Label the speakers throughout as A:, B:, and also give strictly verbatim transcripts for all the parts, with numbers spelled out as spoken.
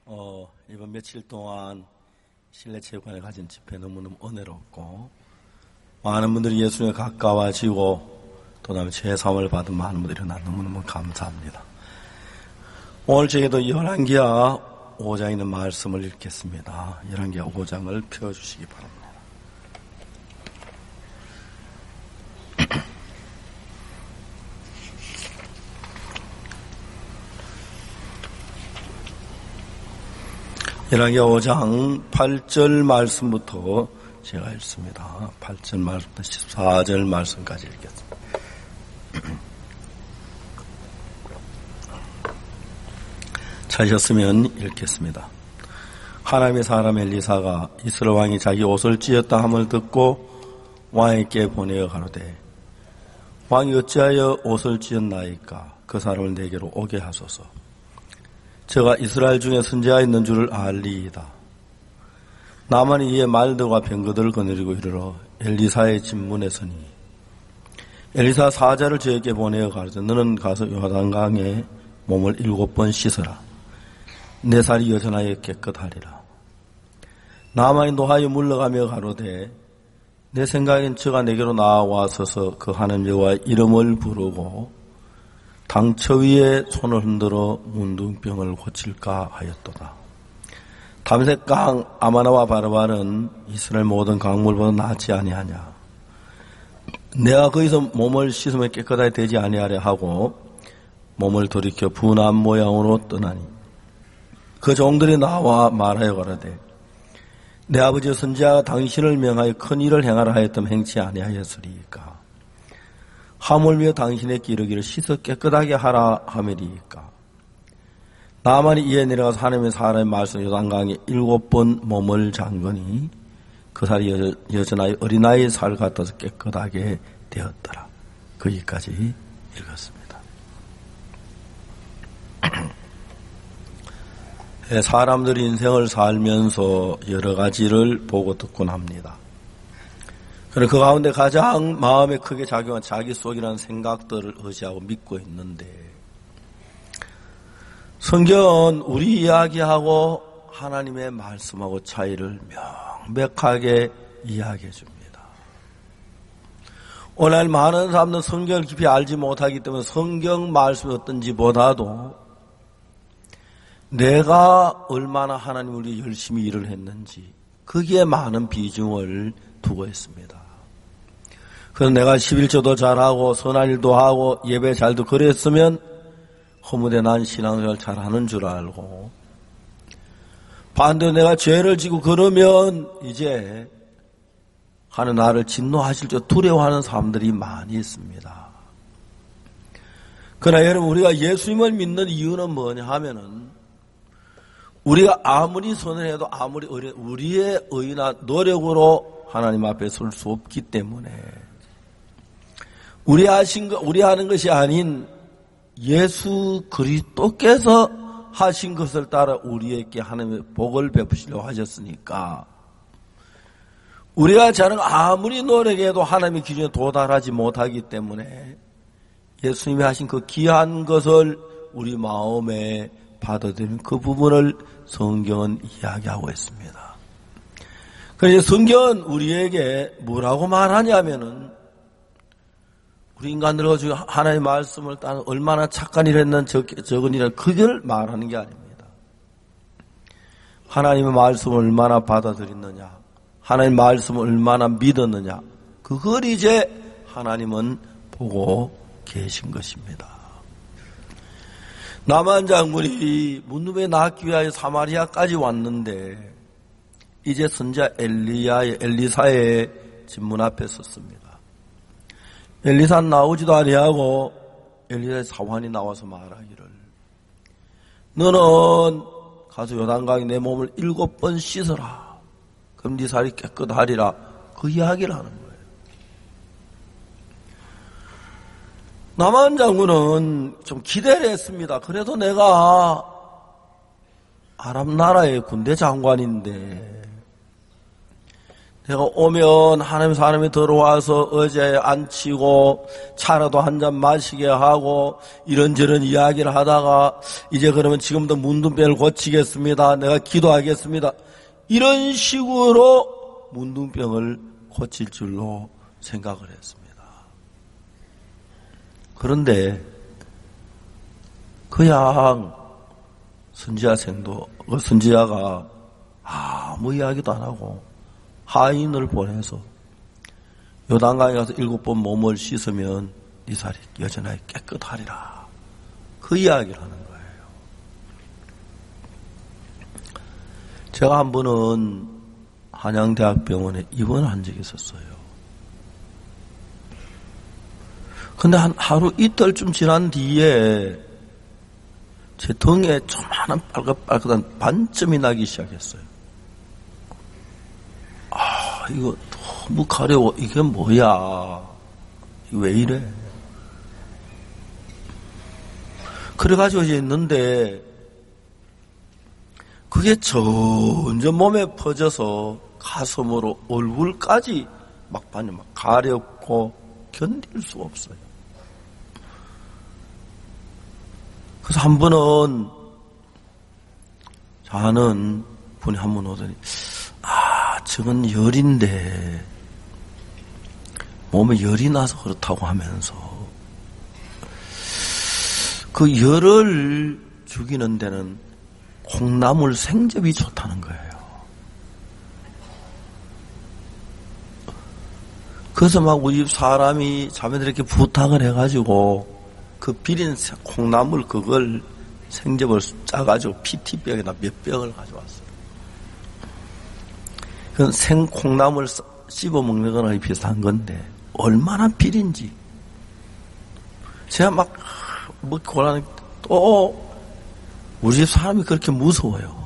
A: 어, 이번 며칠 동안 실내체육관에 가진 집회 너무너무 은혜롭고 많은 분들이 예수님에 가까워지고 또 다음에 죄사함을 받은 많은 분들이 나 너무너무 감사합니다. 오늘 저희도 열왕기하 오 장에 있는 말씀을 읽겠습니다. 열왕기하 오 장을 펴주시기 바랍니다. 열왕기하 오 장 팔 절 말씀부터 제가 읽습니다. 팔 절 말씀부터 십사 절 말씀까지 읽겠습니다. 찾으셨으면 읽겠습니다. 하나님의 사람 엘리사가 이스라엘 왕이 자기 옷을 찢었다 함을 듣고 왕에게 보내어 가로되 왕이 어찌하여 옷을 찢었나이까 그 사람을 내게로 오게 하소서. 저가 이스라엘 중에 선지자가 있는 줄을 알리이다. 나만이 이에 말들과 병거들을 거느리고 이르러 엘리사의 진문에 서니 엘리사 사자를 저에게 보내어 가르쳐 너는 가서 요단강에 몸을 일곱 번 씻어라. 내 살이 여전하여 깨끗하리라. 나만이 노하여 물러가며 가로되 내 생각엔 저가 내게로 나와서서 그 하나님 여호와의 이름을 부르고 당처 위에 손을 흔들어 문둥병을 고칠까 하였도다. 담색 강 아마나와 바르바는 이스라엘 모든 강물보다 낫지 아니하냐. 내가 거기서 몸을 씻으면 깨끗하게 되지 아니하려 하고 몸을 돌이켜 분한 모양으로 떠나니 그 종들이 나와 말하여 가라되 내 아버지 선지자가 당신을 명하여 큰 일을 행하라 하였던 행치 아니하였으리이까. 하물며 당신의 기르기를 씻어 깨끗하게 하라 하매리이까. 나만이 이에 내려가서 하나님의 사람의 말씀 요단강에 일곱 번 몸을 잠그니 그 살이 여, 여전하여 어린아이의 살 같아서 깨끗하게 되었더라. 거기까지 읽었습니다. 사람들이 인생을 살면서 여러 가지를 보고 듣곤 합니다. 그런데 그 가운데 가장 마음에 크게 작용한 자기 속이라는 생각들을 의지하고 믿고 있는데 성경은 우리 이야기하고 하나님의 말씀하고 차이를 명백하게 이야기해 줍니다. 오늘 많은 사람들은 성경을 깊이 알지 못하기 때문에 성경 말씀이 어떤지 보다도 내가 얼마나 하나님을 위해 열심히 일을 했는지 거기에 많은 비중을 두고 있습니다. 그래서 내가 십일조도 잘하고 선한 일도 하고 예배 잘도 그랬으면 허무대 난 신앙생활 잘하는 줄 알고 반대로 내가 죄를 지고 그러면 이제 하는 나를 진노하실 줄 두려워하는 사람들이 많이 있습니다. 그러나 여러분 우리가 예수님을 믿는 이유는 뭐냐 하면은 우리가 아무리 선을 해도 아무리 우리의 의나 노력으로 하나님 앞에 설 수 없기 때문에 우리 하신 것, 우리 하는 것이 아닌 예수 그리스도께서 하신 것을 따라 우리에게 하나님의 복을 베푸시려고 하셨으니까 우리가 자는 아무리 노력해도 하나님의 기준에 도달하지 못하기 때문에 예수님이 하신 그 귀한 것을 우리 마음에 받아들이는 그 부분을 성경은 이야기하고 있습니다. 그래서 성경은 우리에게 뭐라고 말하냐면은 우리 인간들 가지고 하나님의 말씀을 따라 얼마나 착한 일을 했는 적은 일을 그걸 말하는 게 아닙니다. 하나님의 말씀을 얼마나 받아들였느냐, 하나님의 말씀을 얼마나 믿었느냐, 그걸 이제 하나님은 보고 계신 것입니다. 나만 장군이 문둥병에 낫기 위하여 사마리아까지 왔는데 이제 선지자 엘리야의 엘리사의 집문 앞에 섰습니다. 엘리사는 나오지도 아니하고 엘리사의 사환이 나와서 말하기를 너는 가서 요단강에 내 몸을 일곱 번 씻어라. 그럼 네 살이 깨끗하리라. 그 이야기를 하는 거예요. 나만 장군은 좀 기대를 했습니다. 그래도 내가 아람 나라의 군대 장관인데 내가 오면 하나님 사람이 들어와서 의자에 앉히고 차라도 한 잔 마시게 하고 이런저런 이야기를 하다가 이제 그러면 지금부터 문둥병을 고치겠습니다. 내가 기도하겠습니다. 이런 식으로 문둥병을 고칠 줄로 생각을 했습니다. 그런데 그냥 선지자생도 그 선지자가 아무 이야기도 안 하고 하인을 보내서 요단강에 가서 일곱 번 몸을 씻으면 네 살이 여전하게 깨끗하리라. 그 이야기를 하는 거예요. 제가 한 번은 한양대학병원에 입원한 적이 있었어요. 근데 한 하루 이틀쯤 지난 뒤에 제 등에 조그마한 빨갛빨갛한 반점이 나기 시작했어요. 아, 이거 너무 가려워. 이게 뭐야? 왜 이래? 그래가지고 이제 있는데, 그게 점점 몸에 퍼져서 가슴으로 얼굴까지 막 반이 막 가렵고 견딜 수가 없어요. 그래서 한 번은 자는 분이 한 번 오더니, 아, 저건 열인데 몸에 열이 나서 그렇다고 하면서 그 열을 죽이는 데는 콩나물 생즙이 좋다는 거예요. 그래서 막 우리 집 사람이 자매들 이렇게 부탁을 해가지고 그 비린 콩나물 그걸 생즙을 짜가지고 피티병에다 몇 병을 가져왔어요. 그건 생 콩나물 씹어 먹는 거랑 비슷한 건데 얼마나 비린지. 제가 막 먹고 나니 또 우리 집 사람이 그렇게 무서워요.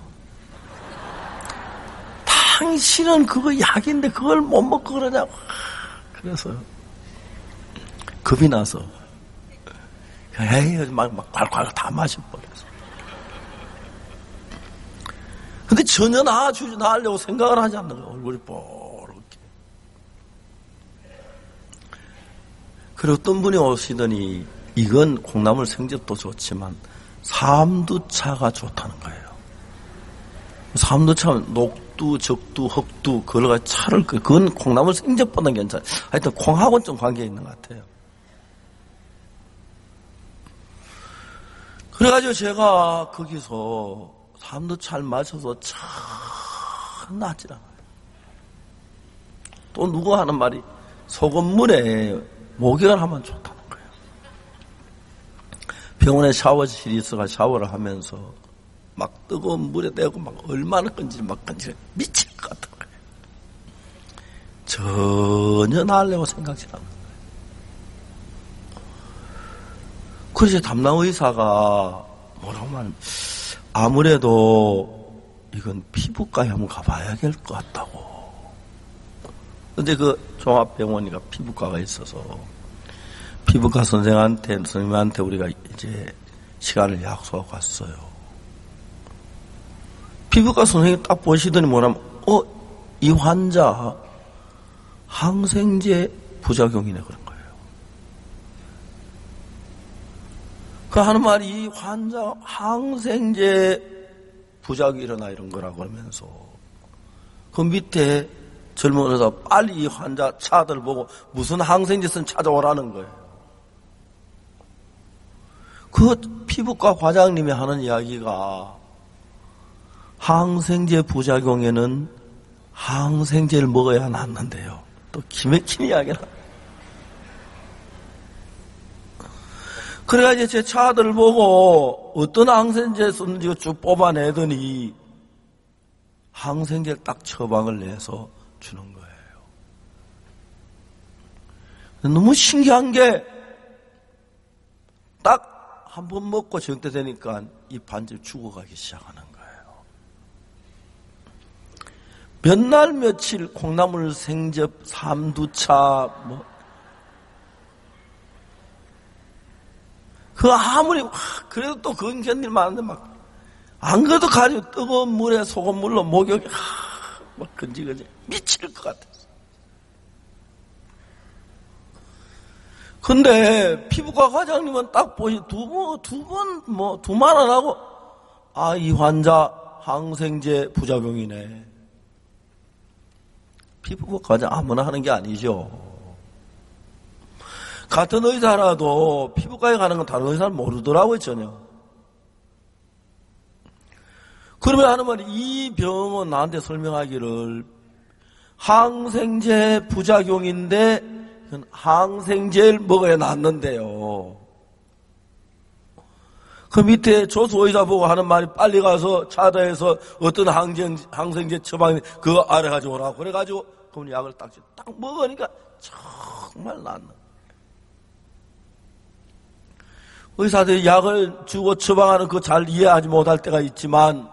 A: 당신은 그거 약인데 그걸 못 먹고 그러냐고. 그래서 겁이 나서 에이 막, 막 콸콸 다 마셔버렸어. 근데 전혀 나아주지 나으려고 생각을 하지 않는 거야. 얼굴이 뽀렇게. 그리고 어떤 분이 오시더니 이건 콩나물 생즙도 좋지만 삼두차가 좋다는 거예요. 삼두차는 녹두, 적두, 흑두 그걸 가지고 차를 끓여. 그건 콩나물 생즙보다는 괜찮아요. 하여튼 콩하고는 좀 관계 있는 것 같아요. 그래가지고 제가 거기서 삼두차를 마셔서 참 낫질 않아요. 또 누가 하는 말이 소금물에 목욕을 하면 좋다는 거예요. 병원에 샤워실이 있어가 샤워를 하면서 막 뜨거운 물에 떼고 막 얼마나 건지 막 건지 미칠 것 같은 거예요. 전혀 나으려고 생각지 않는 거예요. 그래서 담당 의사가 뭐라고 하면 아무래도 이건 피부과에 한번 가봐야 될 것 같다고. 근데 그 종합병원이가 피부과가 있어서 피부과 선생한테, 선생님한테 우리가 이제 시간을 약속하고 갔어요. 피부과 선생님이 딱 보시더니 뭐라면, 어, 이 환자 항생제 부작용이네 그런 거예요. 그 하는 말이 이 환자 항생제 부작용이 일어나 이런 거라고 하면서 그 밑에 젊은 의사 빨리 이 환자 차들 보고 무슨 항생제 쓴 찾아오라는 거예요. 그 피부과 과장님이 하는 이야기가 항생제 부작용에는 항생제를 먹어야 낫는데요. 또 기맥힌 이야기를. 그래가지고 제 차들을 보고 어떤 항생제 썼는지 쭉 뽑아내더니 항생제를 딱 처방을 내서 주는 거예요. 너무 신기한 게 딱 한 번 먹고 저녁 때 되니까 이 반쯤 죽어가기 시작하는 거예요. 몇 날 며칠 콩나물 생즙, 삼두차 뭐 그 아무리 그래도 또 그건 견딜 만한데 막 안 그래도 가지고 뜨거운 물에 소금물로 목욕이 막 근지근지 미칠 것 같았어. 근데 피부과 과장님은 딱 보시 두 번, 두 번, 뭐, 두만 안 하고, 아, 이 환자 항생제 부작용이네. 피부과 과장 아무나 하는 게 아니죠. 같은 의사라도 피부과에 가는 건 다른 의사는 모르더라고요, 전혀. 그러면 하는 말이 이 병은 나한테 설명하기를 항생제 부작용인데 항생제를 먹어야 낫는데요. 그 밑에 조수의사 보고 하는 말이 빨리 가서 차다에서 어떤 항생, 항생제 처방이 그거 알아가지고 오라고. 그래가지고 그럼 약을 딱, 딱 먹으니까 정말 낫는. 의사들이 약을 주고 처방하는 그거 잘 이해하지 못할 때가 있지만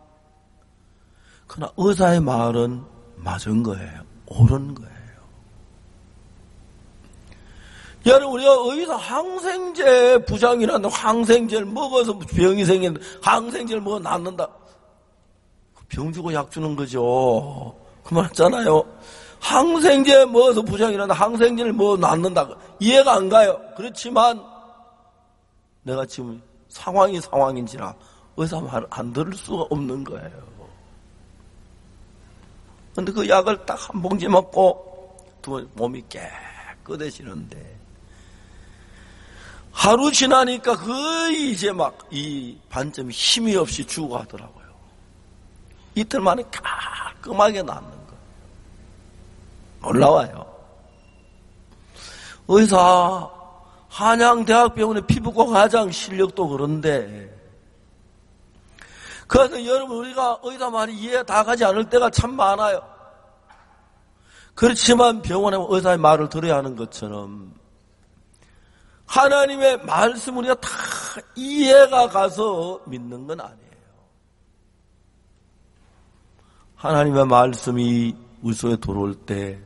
A: 그러나 의사의 말은 맞은 거예요. 옳은 거예요. 여러분, 우리가 의사 항생제 부작용이라는데 항생제를 먹어서 병이 생기는데 항생제를 먹어 낫는다. 병 주고 약 주는 거죠. 그 말 했잖아요. 항생제 먹어서 부작용이라는데 항생제를 먹어 낫는다. 이해가 안 가요. 그렇지만 내가 지금 상황이 상황인지라 의사 말 안 들을 수가 없는 거예요. 근데 그 약을 딱 한 봉지 먹고 두 몸이 깨끗해지는데 하루 지나니까 거의 이제 막 이 반점이 힘이 없이 죽어가더라고요. 이틀 만에 깔끔하게 낫는 거예요. 놀라워요. 의사 한양대학병원의 피부과 과장 실력도 그런데 그래서 여러분 우리가 의사 말이 이해 다 가지 않을 때가 참 많아요. 그렇지만 병원에 의사의 말을 들어야 하는 것처럼 하나님의 말씀 우리가 다 이해가 가서 믿는 건 아니에요. 하나님의 말씀이 우리 속에 들어올 때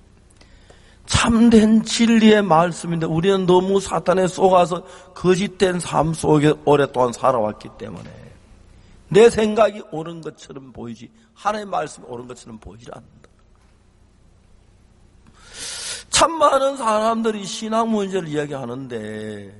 A: 참된 진리의 말씀인데 우리는 너무 사탄에 속아서 거짓된 삶 속에 오랫동안 살아왔기 때문에 내 생각이 옳은 것처럼 보이지 하나님의 말씀이 옳은 것처럼 보이지 않는다. 참 많은 사람들이 신앙 문제를 이야기하는데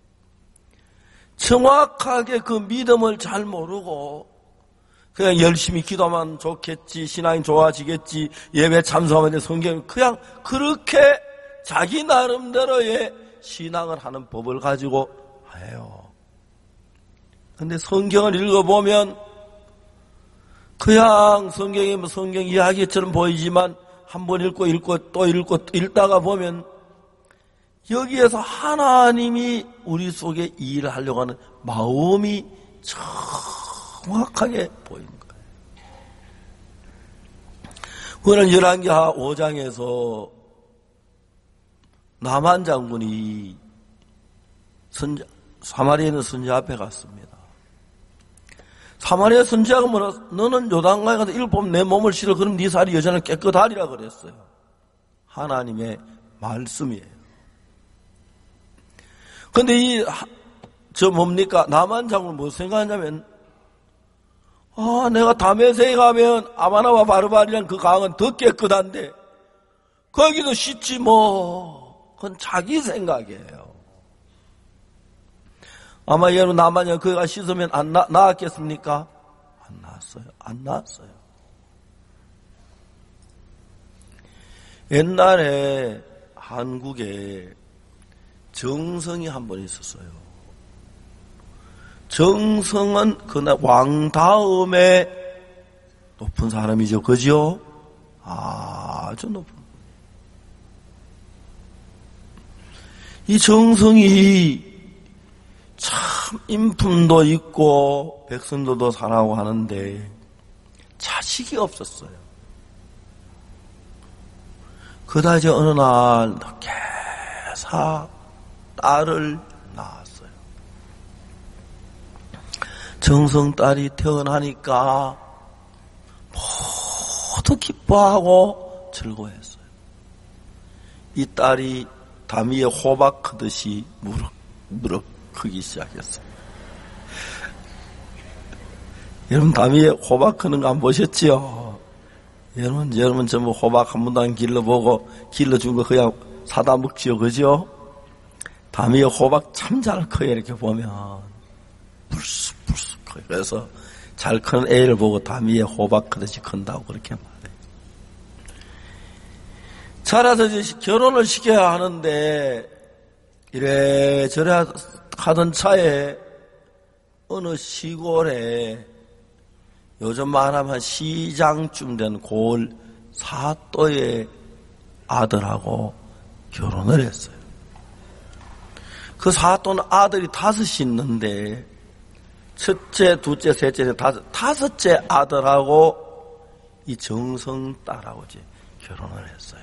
A: 정확하게 그 믿음을 잘 모르고 그냥 열심히 기도하면 좋겠지, 신앙이 좋아지겠지, 예배 참석하면 성경 그냥 그렇게 자기 나름대로의 신앙을 하는 법을 가지고 해요. 근데 성경을 읽어보면 그냥 성경이 뭐 성경 이야기처럼 보이지만 한 번 읽고 읽고 또 읽고 또 읽다가 보면 여기에서 하나님이 우리 속에 일을 하려고 하는 마음이 정확하게 보이는 거예요. 우리는 열왕기하 오 장에서 나만 장군이 선자, 사마리아에 있는 선자 앞에 갔습니다. 사마리아 선지자가 뭐라, 너는 요단강에 가서 일곱 내 몸을 실어 그럼 네 살이 여전히 깨끗하리라 그랬어요. 하나님의 말씀이에요. 근데 이, 저 뭡니까? 나만 장군 뭐 생각하냐면, 아, 내가 다메섹에 가면 아마나와 바르바리란 그 강은 더 깨끗한데, 거기도 씻지 뭐. 그건 자기 생각이에요. 아마 여러분 나만이 그가 씻으면 안 나, 나았겠습니까? 안 나았어요. 안 나았어요. 옛날에 한국에 정성이 한 번 있었어요. 정성은 그날 왕 다음에 높은 사람이죠. 그죠? 아주 높은. 이 정성이 참 인품도 있고 백성들도 사랑하고 하는데 자식이 없었어요. 그러다 이제 어느 날 계사 딸을 낳았어요. 정성 딸이 태어나니까 모두 기뻐하고 즐거워했어요. 이 딸이 담 위에 호박 크듯이 무럭 무럭 크기 시작했어요. 여러분 담 위에 호박 크는 거 안 보셨지요? 여러분, 여러분 전부 호박 한 번도 안 길러보고 길러준 거 그냥 사다 먹지요, 그죠? 다미에 호박 참 잘 커요, 이렇게 보면. 불쑥불쑥 커요. 그래서 잘 큰 애를 보고 다미에 호박 크듯이 큰다고 그렇게 말해요. 자라서 이제 결혼을 시켜야 하는데, 이래저래 하던 차에 어느 시골에 요즘 말하면 시장쯤 된 고을 사또의 아들하고 결혼을 했어요. 그 사또는 아들이 다섯이 있는데 첫째, 둘째, 셋째, 다섯, 다섯째 아들하고 이 정성딸하고 이제 결혼을 했어요.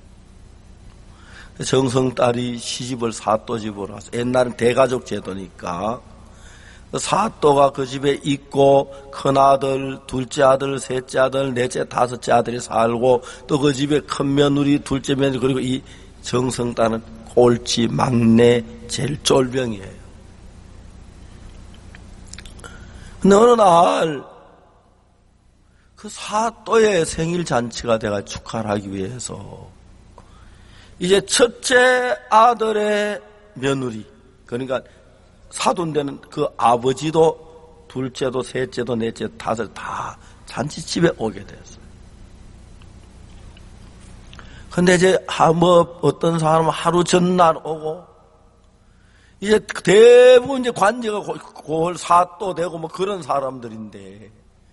A: 정성딸이 시집을 사또 집으로 와서, 옛날은 대가족 제도니까 사또가 그 집에 있고 큰아들, 둘째 아들, 셋째 아들, 넷째, 다섯째 아들이 살고 또 그 집에 큰 며느리, 둘째 며느리, 그리고 이 정성딸은 꼴찌 막내 제일 쫄병이에요. 근데 어느 날 그 사또의 생일 잔치가 돼가 축하를 하기 위해서 이제 첫째 아들의 며느리, 그러니까 사돈되는 그 아버지도 둘째도 셋째도 넷째 다섯 다 잔치집에 오게 됐어요. 근데 이제 뭐 어떤 사람은 하루 전날 오고 이제 대부분 이제 관제가 고을 사또 되고 뭐 그런 사람들인데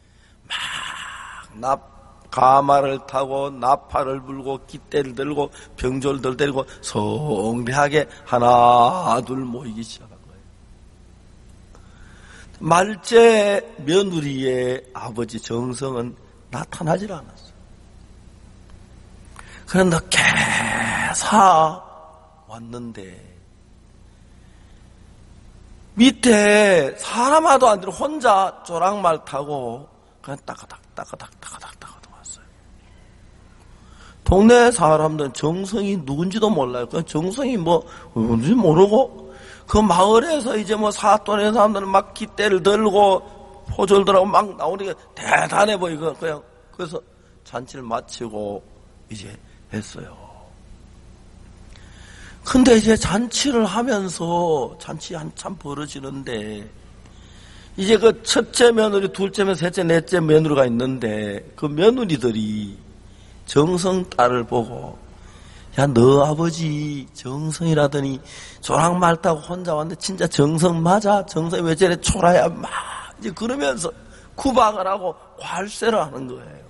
A: 막 납 가마를 타고 나팔을 불고 깃대를 들고 병졸들 데리고 성대하게 하나 둘 모이기 시작한 거예요. 말째 며느리의 아버지 정성은 나타나질 않았어요. 그런데 개사 왔는데 밑에 사람 하도 안 들어 혼자 조랑말 타고 그냥 따가닥 따가닥 따가닥 따가닥 왔어요. 동네 사람들은 정성이 누군지도 몰라요. 그냥 정성이 뭐 누군지 모르고 그 마을에서 이제 뭐 사또네 사람들은 막 깃대를 들고 포졸들하고 막 나오니까 대단해 보이고 그냥 그래서 잔치를 마치고 이제 했어요. 근데 이제 잔치를 하면서 잔치 한참 벌어지는데 이제 그 첫째 며느리, 둘째 며느리, 셋째, 넷째 며느리가 있는데 그 며느리들이 정성딸을 보고 야, 너 아버지 정성이라더니 조랑말 타고 혼자 왔는데 진짜 정성 맞아? 정성이 왜 저래 초라야? 막 이제 그러면서 구박을 하고 괄세를 하는 거예요.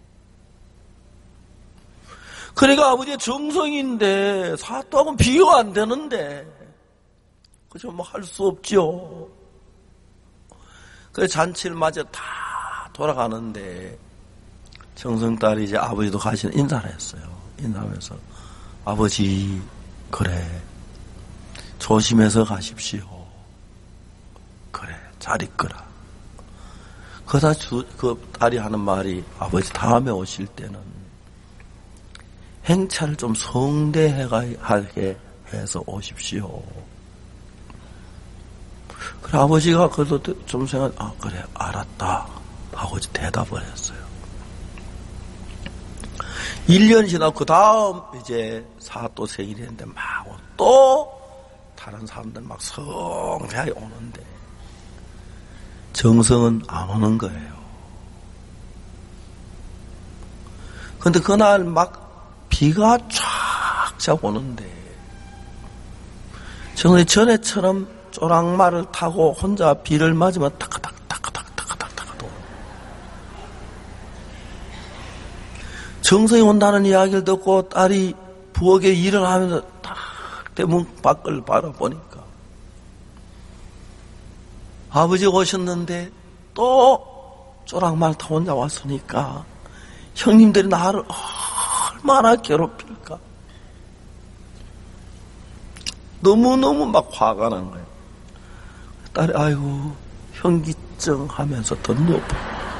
A: 그러니까 아버지의 정성인데 사또하고는 비교가 안 되는데 그죠? 뭐 할 수 없죠. 그 잔치를 맞아 다 돌아가는데 정성딸이 이제 아버지도 가시는 인사를 했어요. 인사하면서 아버지 그래 조심해서 가십시오. 그래 잘 있거라. 그러다 그 딸이 하는 말이 아버지 다음에 오실 때는 행차를 좀 성대하게 해서 오십시오. 그래 아버지가 그래도 좀 생각 아 그래 알았다 하고 대답을 했어요. 일 년 지나고 그 다음 이제 사또 생일이 했는데 막 또 다른 사람들 막 성대하게 오는데 정성은 안 오는 거예요. 근데 그날 막 비가 쫙쫙 오는데 정말 전에처럼 쪼랑말을 타고 혼자 비를 맞으면 타카닥 타카닥 타카닥 타카닥 정성이 온다는 이야기를 듣고 딸이 부엌에 일을 하면서 딱 대문 밖을 바라보니까 아버지가 오셨는데 또 쪼랑말 타고 혼자 왔으니까 형님들이 나를 얼마나 괴롭힐까. 너무너무 막 화가 난 거예요. 딸이 아이고 현기증 하면서 더 높아.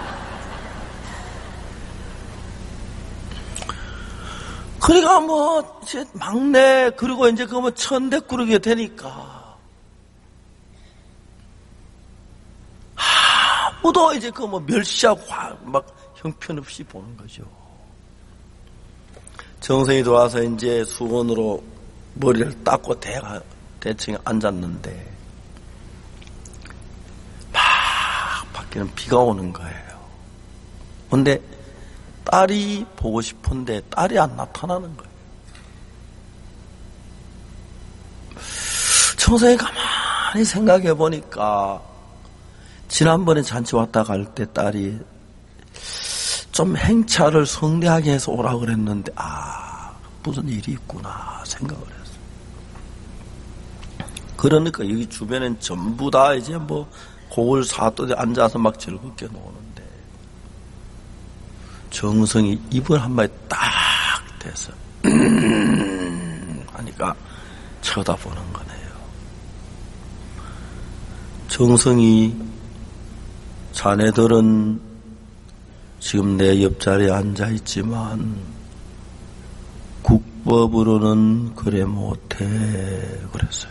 A: 그러니까 뭐 이제 막내 그리고 이제 그 뭐 천대 꾸르게 되니까 아무도 이제 그 뭐 멸시하고 막 형편없이 보는 거죠. 정성이 들어와서 이제 수건으로 머리를 닦고 대가, 대충 앉았는데, 막 밖에는 비가 오는 거예요. 근데 딸이 보고 싶은데 딸이 안 나타나는 거예요. 정성이 가만히 생각해 보니까, 지난번에 잔치 왔다 갈 때 딸이 좀 행차를 성대하게 해서 오라고 그랬는데, 아, 무슨 일이 있구나 생각을 했어요. 그러니까 여기 주변엔 전부 다 이제 뭐 고을 사또에 앉아서 막 즐겁게 노는데, 정성이 입을 한 마디 딱 대서 하니까 쳐다보는 거네요. 정성이, 자네들은 지금 내 옆자리에 앉아있지만 국법으로는 그래 못해 그랬어요.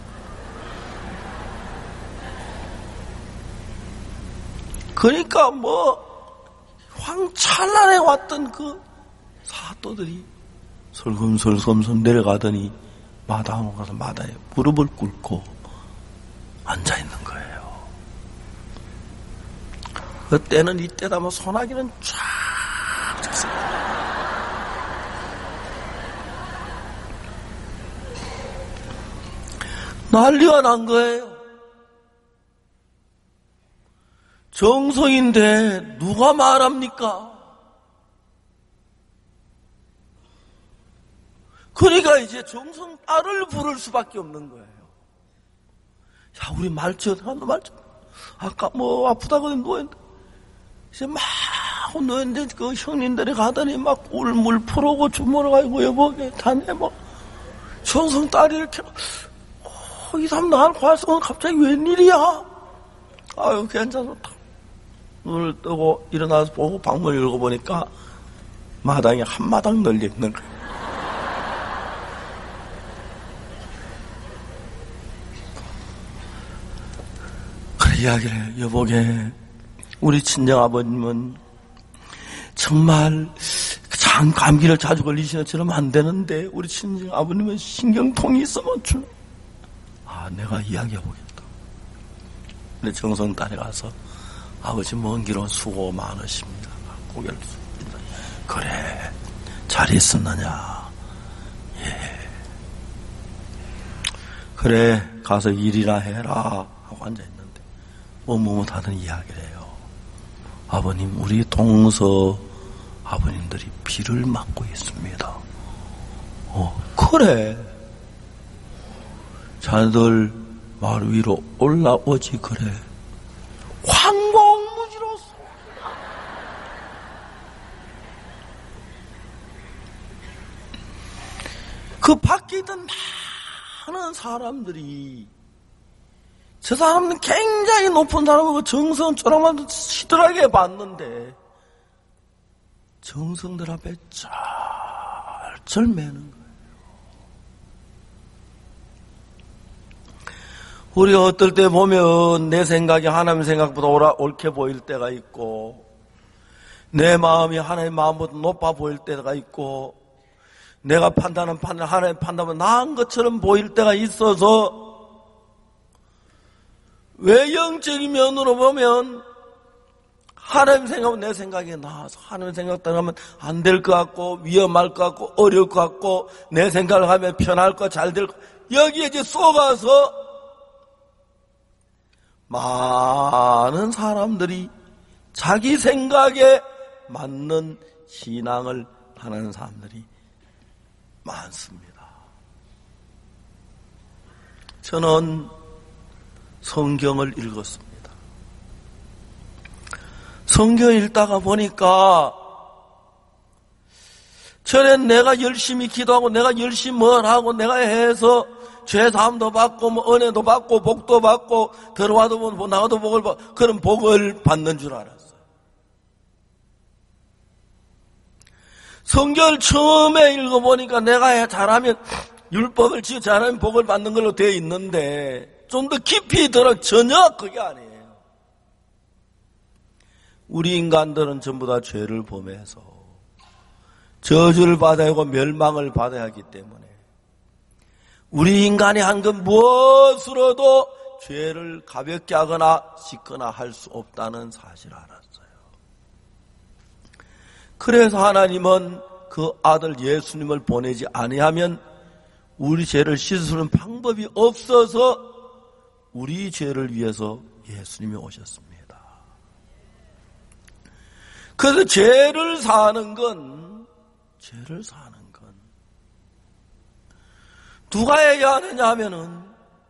A: 그러니까 뭐 황찰란에 왔던 그 사또들이 설금설금 내려가더니 마당으로 가서 마당에 무릎을 꿇고 앉아있는 거예요. 그때는 이때다 뭐 소나기는 쫙 쳤습니다. 난리가 난 거예요. 정성인데 누가 말합니까? 그러니까 이제 정성 딸을 부를 수밖에 없는 거예요. 야, 우리 말지어 들어간다, 말지어. 아까 뭐 아프다고 누워있는데, 이제 막 누웠는데 그 형님들이 가더니 막 울물 풀어오고 주물어가지고 여보게 다네 뭐 정성 딸이 이렇게 어, 이 사람 나를 과성은 갑자기 웬일이야? 아유, 괜찮아. 눈을 뜨고 일어나서 보고 방문을 읽어보니까 마당에 한마당 널려 있는 거예요. 그래 이야기를 해요. 여보게, 우리 친정아버님은 정말 장 감기를 자주 걸리시는 처럼 안 되는데 우리 친정아버님은 신경통이 있으면 줄. 아, 내가 이야기해보겠다. 근데 정성 딸에 가서 아버지 먼 길은 수고 많으십니다. 고개를 숙인다. 그래, 잘 있었느냐? 예. 그래, 가서 일이나 해라 하고 앉아있는데 머뭇하던 이야기를 해요. 아버님, 우리 동서 아버님들이 비를 맞고 있습니다. 어, 그래. 자네들 마을 위로 올라오지 그래. 황공무지로서. 그 밖에 있던 많은 사람들이, 저 사람은 굉장히 높은 사람이고 정성 쪼랑만 시들하게 봤는데 정성들 앞에 쩔쩔 매는 거예요. 우리가 어떨 때 보면 내 생각이 하나님 생각보다 오라, 옳게 보일 때가 있고, 내 마음이 하나님 마음보다 높아 보일 때가 있고, 내가 판단하는 판단, 하나님 판단보다 나은 것처럼 보일 때가 있어서, 외형적인 면으로 보면 하나님 생각은 내 생각이 나아서 하나님 생각 따라가면 안 될 것 같고 위험할 것 같고 어려울 것 같고 내 생각을 하면 편할 것, 잘 될 것, 여기에 이제 쏘가서 많은 사람들이 자기 생각에 맞는 신앙을 하는 사람들이 많습니다. 저는 성경을 읽었습니다. 성경 읽다가 보니까 전에 내가 열심히 기도하고 내가 열심히 뭘 하고 내가 해서 죄사함도 받고 뭐 은혜도 받고 복도 받고 들어와도 뭐 나와도 복을 받고 그런 복을 받는 줄 알았어요. 성경을 처음에 읽어보니까 내가 잘하면 율법을 지어 잘하면 복을 받는 걸로 되어 있는데 좀 더 깊이 들어 전혀 그게 아니에요. 우리 인간들은 전부 다 죄를 범해서 저주를 받아야 하고 멸망을 받아야 하기 때문에 우리 인간이 한 것 무엇으로도 죄를 가볍게 하거나 씻거나 할 수 없다는 사실을 알았어요. 그래서 하나님은 그 아들 예수님을 보내지 아니하면 우리 죄를 씻으는 방법이 없어서 우리 죄를 위해서 예수님이 오셨습니다. 그래서 죄를 사는 건 죄를 사는 건 누가 해야 하느냐 하면은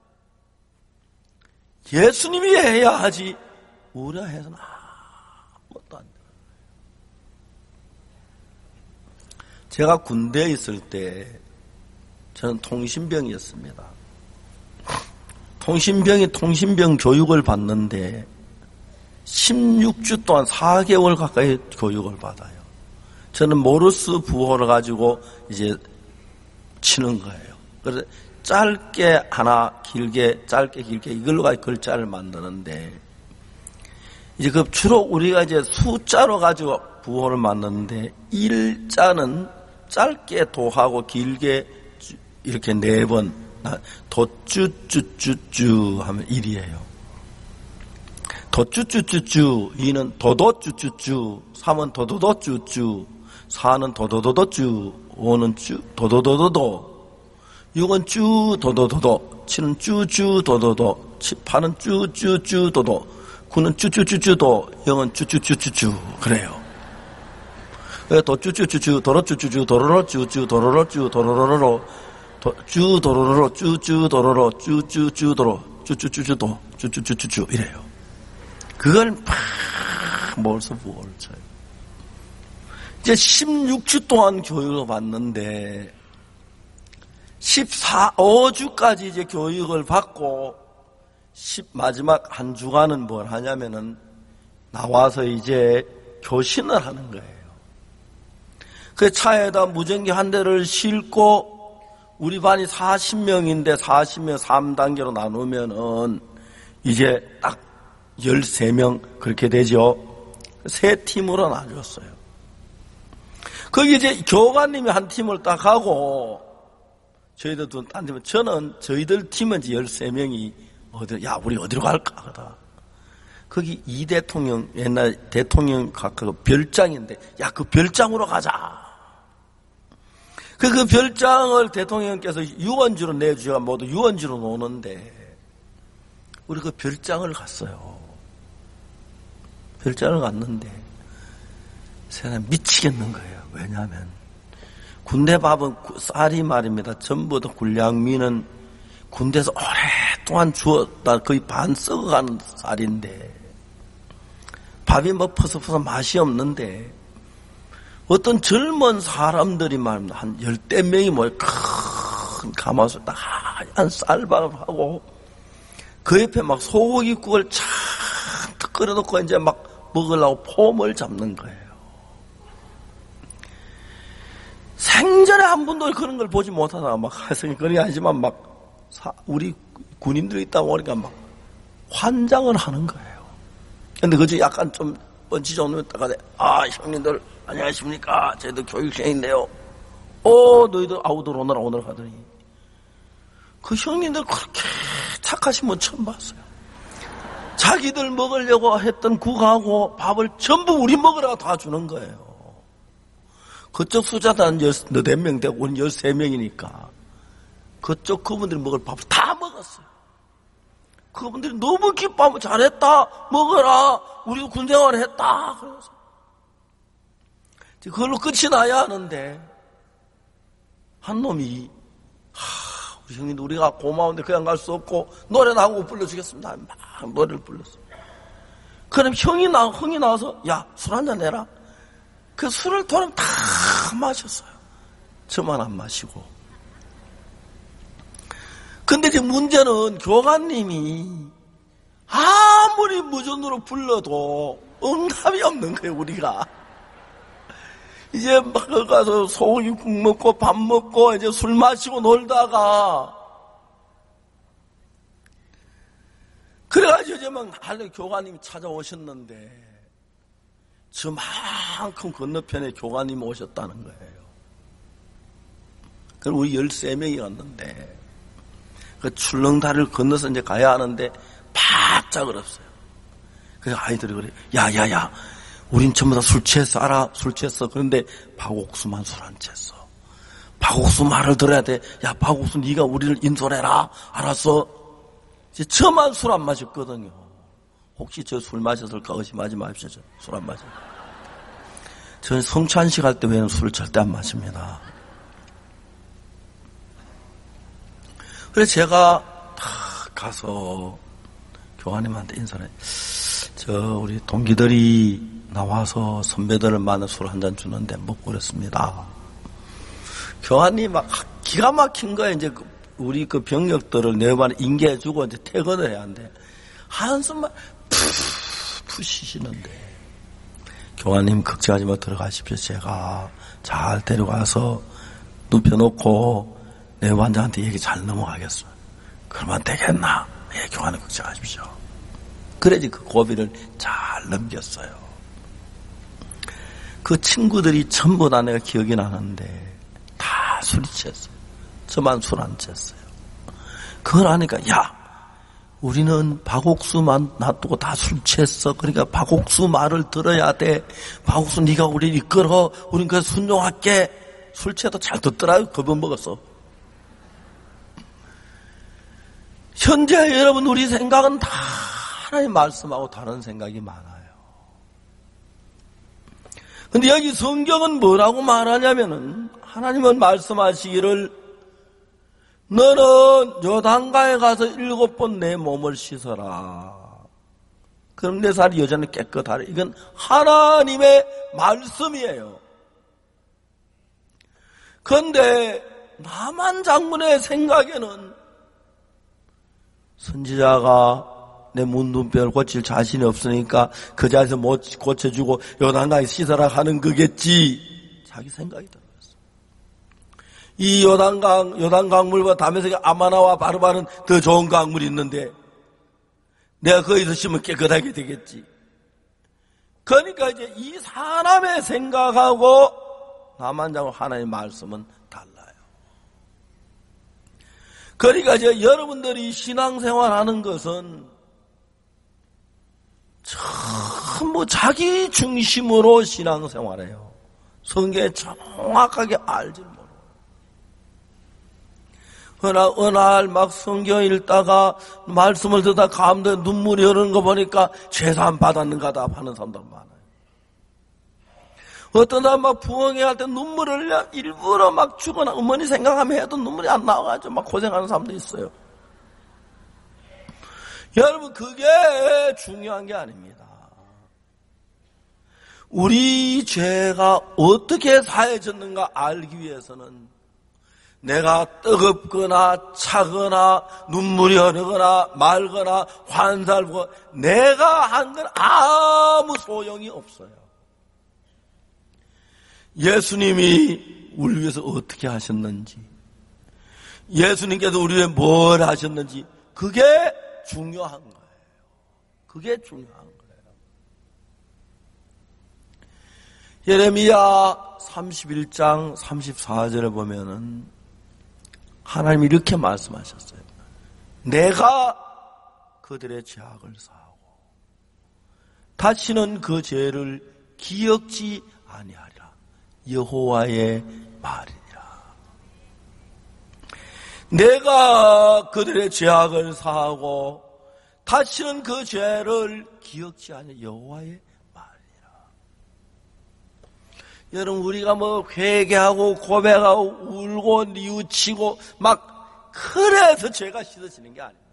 A: 예수님이 해야 하지 우리가 해서는 아무것도 안 돼요. 제가 군대에 있을 때 저는 통신병이었습니다. 통신병이 통신병 교육을 받는데 십육 주 동안 사 개월 가까이 교육을 받아요. 저는 모르스 부호를 가지고 이제 치는 거예요. 그래서 짧게 하나, 길게, 짧게, 길게 이걸로 가지고 글자를 만드는데 이제 그 주로 우리가 이제 숫자로 가지고 부호를 만드는데 일자는 짧게 도하고 길게 이렇게 네 번 도쭈쭈쭈쭈 하면 일이에요. 도쭈쭈쭈쭈, 이는 도도쭈쭈쭈, 삼은 도도도쭈쭈, 사는 도도도도쭈, 오는 쭈 도도도도도, 육은 쭈 도도도도, 칠은 쭈쭈 도도도, 팔은 쭈쭈쭈 도도, 구는 쭈쭈쭈쭈도, 영은 쭈쭈쭈쭈쭈 그래요. 도쭈쭈쭈쭈, 도로쭈쭈쭈, 도로로쭈쭈, 도로로쭈, 도로로로, 쭈 도로로로, 쭈쭈 도로로, 쭈쭈쭈 도로, 쭈쭈쭈쭈도, 쭈쭈쭈쭈쭈 이래요. 그걸 막 몰서 부호를 쳐요. 이제 십육 주 동안 교육을 받는데 십사, 오 주까지 이제 교육을 받고 십, 마지막 한 주간은 뭘 하냐면은 나와서 이제 교신을 하는 거예요. 그 차에다 무전기 한 대를 싣고 우리 반이 사십 명인데 사십 명 삼 단계로 나누면은 이제 딱 열세 명 그렇게 되죠. 세 팀으로 나뉘었어요. 거기 이제 교관님이 한 팀을 딱 하고 저희들 한 팀은 저는 저희들 팀은 이제 열세 명이 어디 야 우리 어디로 갈까 하다. 거기 이 대통령 옛날 대통령 그 별장인데 야 그 별장으로 가자. 그, 그 별장을 대통령께서 유원지로 내주셔가 모두 유원지로 노는데 우리 그 별장을 갔어요. 별장을 갔는데 세상에 미치겠는 거예요. 왜냐하면 군대 밥은 쌀이 말입니다. 전부 다 군량미는 군대에서 오랫동안 주었다 거의 반 썩어가는 쌀인데 밥이 뭐 퍼서퍼서 맛이 없는데 어떤 젊은 사람들이 말입니다. 한 열댓 명이 모여 큰 가마솥 딱 하얀 쌀밥을 하고 그 옆에 막 소고기국을 잔뜩 끓여놓고 이제 막 먹으려고 폼을 잡는 거예요. 생전에 한 번도 그런 걸 보지 못하다가 막 하여튼 그런 게 아니지만 막 우리 군인들이 있다 보니까 막 환장을 하는 거예요. 근데 그저 약간 좀 뻔치 정도면 따가 아 형님들 안녕하십니까 저희도 교육생인데요. 어 너희들 아우들 오너라 오너라 하더니 그 형님들 그렇게 착하신 분 처음 봤어요. 자기들 먹으려고 했던 국하고 밥을 전부 우리 먹으라고 다 주는 거예요. 그쪽 수자도 한 너댓 명 되고 우리 열세 명이니까 그쪽 그분들이 먹을 밥을 다 먹었어요. 그분들이 너무 기뻐하면 잘했다 먹어라 우리도 군생활을 했다 그래서 그걸로 끝이 나야 하는데 한 놈이 하, 우리 형님도 우리가 고마운데 그냥 갈 수 없고 노래나 하고 불러주겠습니다. 막 노래를 불렀어요. 그럼 형이 나 형이 나와서 야 술 한잔 내라. 그 술을 돌아면 다 마셨어요. 저만 안 마시고. 근데 이제 문제는 교관님이 아무리 무전으로 불러도 응답이 없는 거예요, 우리가. 이제 막 가서 소고기국 먹고 밥 먹고 이제 술 마시고 놀다가 그래가지고 이제 막 할래 교관님이 찾아오셨는데 저만큼 건너편에 교관님이 오셨다는 거예요. 그럼 우리 열세 명이었는데, 그 출렁다리를 건너서 이제 가야 하는데, 바짝 얼었어요. 그래서 아이들이 그래, 야, 야, 야, 우린 전부 다 술 취했어. 알아? 술 취했어. 그런데 박옥수만 술 안 취했어. 박옥수 말을 들어야 돼. 야, 박옥수 네가 우리를 인솔해라. 알았어? 이제 저만 술 안 마셨거든요. 혹시 저 술 마셨을까 의심하지 마십시오. 술 안 마셔. 저는 성찬식 할 때 외에는 술을 절대 안 마십니다. 그래서 제가 다 가서 교관님한테 인사를 해. 저 우리 동기들이 나와서 선배들을 만나 술 한 잔 주는데 먹고 그랬습니다. 교관님 막 기가 막힌 거야. 이제 우리 그 병력들을 내반에 인계해주고 이제 퇴근을 해야 하는데 한숨만 푸푸 쉬시는데 교관님 걱정하지 마 들어가십시오. 제가 잘 데려가서 눕혀놓고 내반장한테 얘기 잘 넘어가겠어. 그러면 되겠나? 예, 교관님 걱정하십시오. 그래야지 그 고비를 잘 넘겼어요. 그 친구들이 전부 다 내가 기억이 나는데 다 술이 취했어요. 저만 술 안 취했어요. 그걸 하니까 야 우리는 박옥수만 놔두고 다 술 취했어. 그러니까 박옥수 말을 들어야 돼. 박옥수 네가 우리를 이끌어. 우린 그래서 순종할게. 술 취해도 잘 듣더라고요. 겁은 먹었어. 현재 여러분 우리 생각은 다 하나님 말씀하고 다른 생각이 많아요. 근데 여기 성경은 뭐라고 말하냐면은 하나님은 말씀하시기를 너는 요단강에 가서 일곱 번 내 몸을 씻어라. 그럼 내 살이 여전히 깨끗하래. 이건 하나님의 말씀이에요. 그런데 나만 장군의 생각에는 선지자가 내 문둥병을 고칠 자신이 없으니까 그 자리에서 못 고쳐주고 요단강에 씻어라 하는 거겠지. 자기 생각이 들었어. 이 요단강, 요단강물과 다메섹의 아마나와 바르바는 더 좋은 강물이 있는데 내가 거기서 씻으면 깨끗하게 되겠지. 그러니까 이제 이 사람의 생각하고 나만장으로 하나님의 말씀은 달라요. 그러니까 이제 여러분들이 신앙생활 하는 것은 전부 자기 중심으로 신앙생활해요. 성경에 정확하게 알지 못해요. 그러나 어느 날 막 성경 읽다가 말씀을 듣다 가운데 눈물이 흐르는 거 보니까 죄사함 받았는가다 하는 사람들 많아요. 어떤 사람 막 부흥회 할 때 눈물을 흘려 일부러 막 죽거나 어머니 생각하면 해도 눈물이 안 나와가지고 막 고생하는 사람도 있어요. 여러분 그게 중요한 게 아닙니다. 우리 죄가 어떻게 사해졌는가 알기 위해서는 내가 뜨겁거나 차거나 눈물이 흐르거나 말거나 환사를 보고 내가 한 건 아무 소용이 없어요. 예수님이 우리 위해서 어떻게 하셨는지, 예수님께서 우리 위해 뭘 하셨는지 그게 중요한 거예요. 그게 중요한 거예요. 예레미야 삼십일 장 삼십사 절에 보면은 하나님이 이렇게 말씀하셨어요. 내가 그들의 죄악을 사하고 다시는 그 죄를 기억지 아니하리라. 여호와의 말이니라. 내가 그들의 죄악을 사하고 다시는 그 죄를 기억지 아니하리라. 여호와의 여러분 우리가 뭐 회개하고 고백하고 울고 뉘우치고 막 그래서 죄가 씻어지는 게 아닙니다.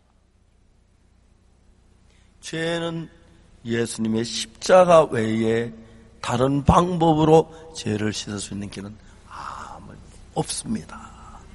A: 죄는 예수님의 십자가 외에 다른 방법으로 죄를 씻을 수 있는 길은 아무 없습니다.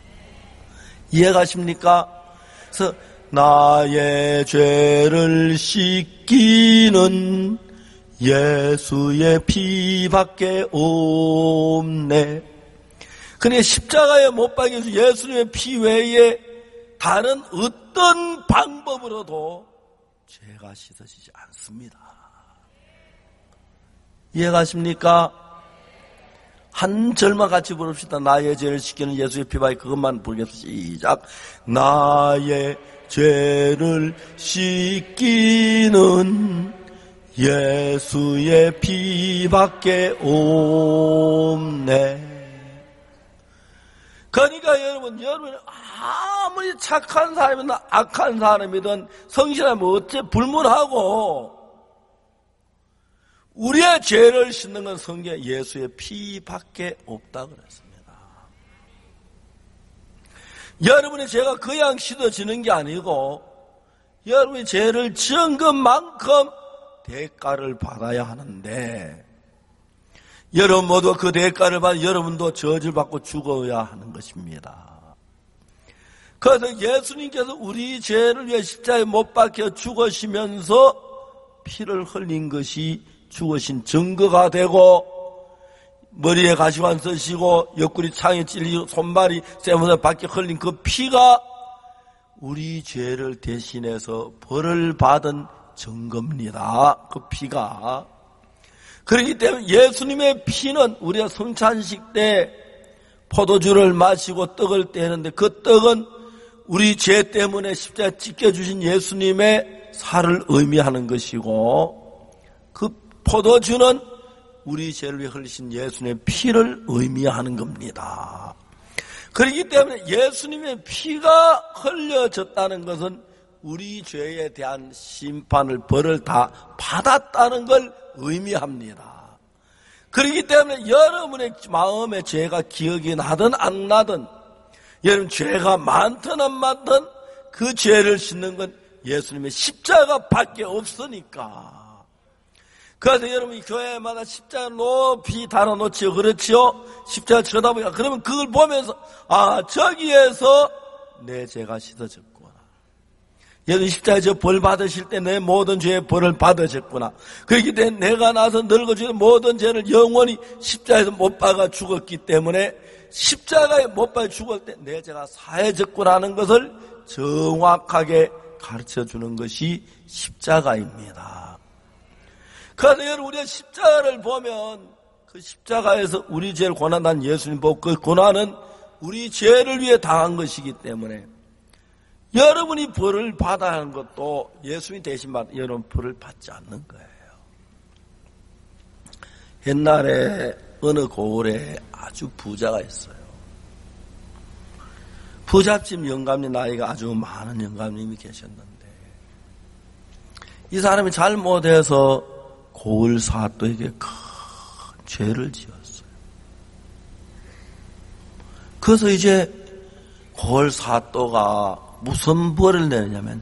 A: 이해가십니까? 그래서 나의 죄를 씻기는 예수의 피밖에 없네. 그러니까 십자가에 못 박혀서 예수님의 피 외에 다른 어떤 방법으로도 죄가 씻어지지 않습니다. 이해가십니까? 한 절만 같이 부릅시다. 나의 죄를 씻기는 예수의 피바에 그것만 부르겠습니다. 시작. 나의 죄를 씻기는 예수의 피밖에 없네. 그러니까 여러분, 여러분 아무리 착한 사람이든 악한 사람이든 성실하면 어째 불문하고 우리의 죄를 씻는 건 성경에 예수의 피밖에 없다 그랬습니다. 여러분의 죄가 그냥 씻어지는 게 아니고 여러분의 죄를 지은 것만큼 대가를 받아야 하는데 여러분 모두 그 대가를 받아 여러분도 저주를 받고 죽어야 하는 것입니다. 그래서 예수님께서 우리 죄를 위해 십자가에 못 박혀 죽으시면서 피를 흘린 것이 죽으신 증거가 되고 머리에 가시관 쓰시고 옆구리 창에 찔리고 손발이 쇠문에 밖에 흘린 그 피가 우리 죄를 대신해서 벌을 받은 증거입니다. 그 피가. 그렇기 때문에 예수님의 피는 우리가 성찬식 때 포도주를 마시고 떡을 떼는데 그 떡은 우리 죄 때문에 십자가에 찢겨주신 예수님의 살을 의미하는 것이고 그 포도주는 우리 죄를 위해 흘리신 예수님의 피를 의미하는 겁니다. 그렇기 때문에 예수님의 피가 흘려졌다는 것은 우리 죄에 대한 심판을 벌을 다 받았다는 걸 의미합니다. 그렇기 때문에 여러분의 마음에 죄가 기억이 나든 안 나든 여러분 죄가 많든 안 많든 그 죄를 씻는 건 예수님의 십자가밖에 없으니까. 그래서 여러분이 교회마다 십자가 높이 달아놓지요. 그렇지요? 십자가 쳐다보니까 그러면 그걸 보면서 아 저기에서 내 죄가 씻어졌구나. 여러분 십자가에서 벌 받으실 때 내 모든 죄의 벌을 받으셨구나. 그렇기 때문에 내가 나서 늙어지는 모든 죄를 영원히 십자가에서 못 박아 죽었기 때문에 십자가에 못 박아 죽을 때 내 죄가 사해졌구나 하는 것을 정확하게 가르쳐주는 것이 십자가입니다. 그래서 여러분 우리가 십자가를 보면 그 십자가에서 우리 죄를 고난한 예수님 보고 그 고난은 우리 죄를 위해 당한 것이기 때문에 여러분이 벌을 받아야 하는 것도 예수님 대신 받, 여러분 벌을 받지 않는 거예요. 옛날에 어느 고을에 아주 부자가 있어요. 부잣집 영감님 나이가 아주 많은 영감님이 계셨는데 이 사람이 잘못해서 고을 사또에게 큰 죄를 지었어요. 그래서 이제 고을 사또가 무슨 벌을 내냐면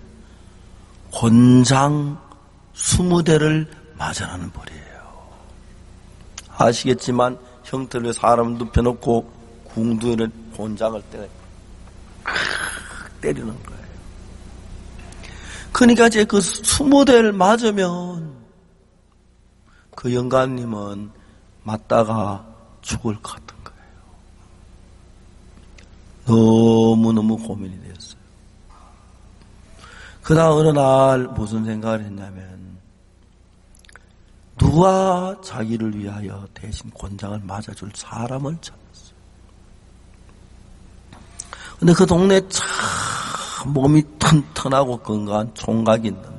A: 곤장 스무 대를 맞으라는 벌이에요. 아시겠지만 형태를 위해 사람을 눕혀놓고 궁두에는 곤장을 때려 때리는 거예요. 그러니까 이제 그 스무 대를 맞으면 그 영감님은 맞다가 죽을 것 같은 거예요. 너무너무 고민이 되었어요. 그다음 어느 날 무슨 생각을 했냐면 누가 자기를 위하여 대신 곤장을 맞아줄 사람을 찾았어요. 근데 그 동네에 참 몸이 튼튼하고 건강한 총각이 있는데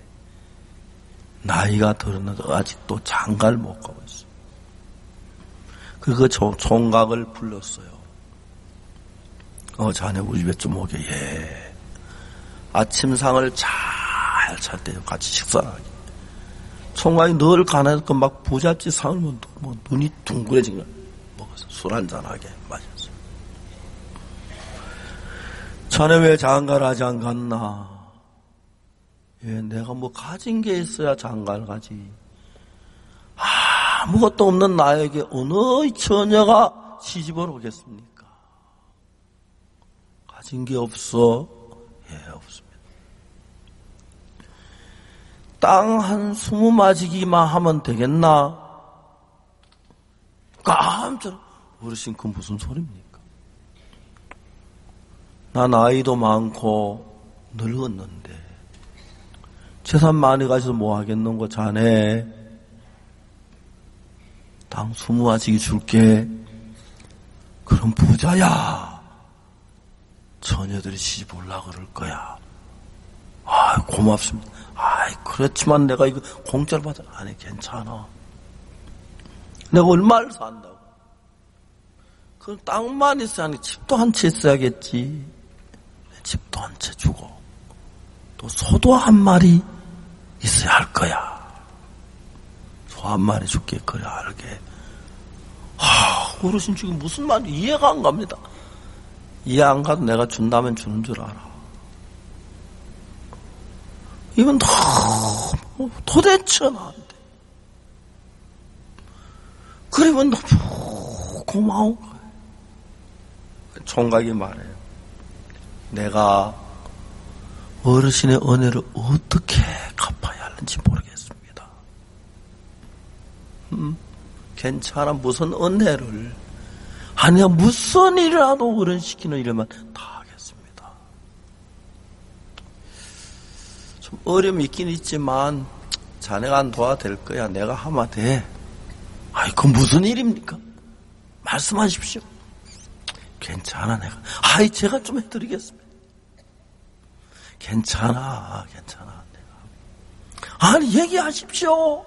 A: 나이가 들었는데 아직도 장가를 못 가고 있어요. 그래서 그 총각을 불렀어요. 어, 자네 우리 집에 좀 오게. 예. 아침상을 잘 찰 때 같이 식사를 하게. 총각이 늘 가난해서 막 부잣집 상을 뭐, 뭐 눈이 둥그레진 걸 먹어서 술 한잔하게 마셨어요. 자네 왜 장가를 하지 안 갔나? 예, 내가 뭐 가진 게 있어야 장가를 가지. 아무것도 없는 나에게 어느 처녀가 시집을 오겠습니까? 가진 게 없어? 예, 없습니다. 땅 한 스무 마지기만 하면 되겠나? 깜짝 어르신 그 무슨 소리입니까? 나 나이도 많고 늙었는데 재산 많이 가져서 뭐 하겠는 거 자네? 땅 스무 마지기 줄게. 그럼 부자야. 처녀들이 시집 올라 그럴 거야. 아, 고맙습니다. 아이, 그렇지만 내가 이거 공짜로 받아. 아니, 괜찮아. 내가 얼마를 산다고. 그럼 땅만 있어야 하니 집도 한 채 있어야겠지. 집도 한 채 주고, 또 소도 한 마리 있어야 할 거야. 소 한 마리 줄게. 그래, 알게. 아, 어르신 지금 무슨 말인지 이해가 안 갑니다. 이해 안 가도 내가 준다면 주는 줄 알아. 이건 너무 도대체 나한테. 그러면 너무 고마운 거예요. 총각이 말해요. 내가 어르신의 은혜를 어떻게 갚아야 하는지 모르겠습니다. 음, 괜찮아. 무슨 은혜를. 아니야, 무슨 일이라도 어른시키는 일만 다 하겠습니다. 좀 어려움이 있긴 있지만 자네가 안 도와될 거야. 내가 하면 돼. 아이, 그 무슨 일입니까? 말씀하십시오. 괜찮아, 내가. 아이, 제가 좀 해드리겠습니다. 괜찮아, 괜찮아, 내가. 아니, 얘기하십시오.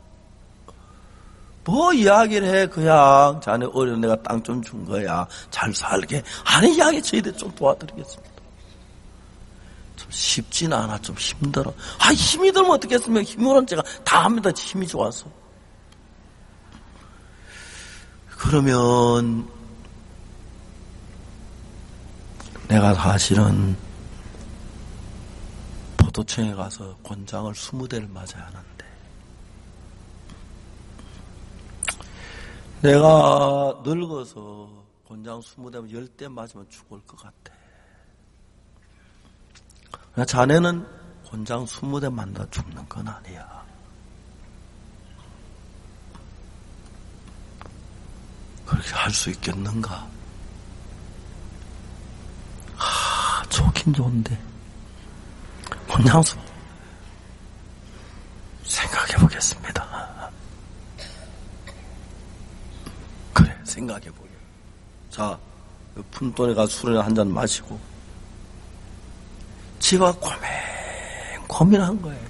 A: 뭐 이야기를 해. 그냥 자네 어려운 내가 땅 좀 준 거야. 잘 살게. 아니, 이야기 저희들 좀 도와드리겠습니다. 좀 쉽진 않아. 좀 힘들어. 아, 힘이 들면 어떻겠습니까? 힘으로는 제가 다 합니다. 힘이 좋아서. 그러면 내가 사실은 포도청에 가서 권장을 스무 대를 맞아야 하는데 내가 늙어서 권장 스무 대면 열 대 맞으면 죽을 것 같아. 자네는 권장 스무 대 맞다 죽는 건 아니야. 그렇게 할 수 있겠는가? 하, 좋긴 좋은데 권장수 생각해 보겠습니다. 그래, 생각해 보게. 자, 푼돈에 가서 술을 한 잔 마시고 지가 고민 고민한 거예요.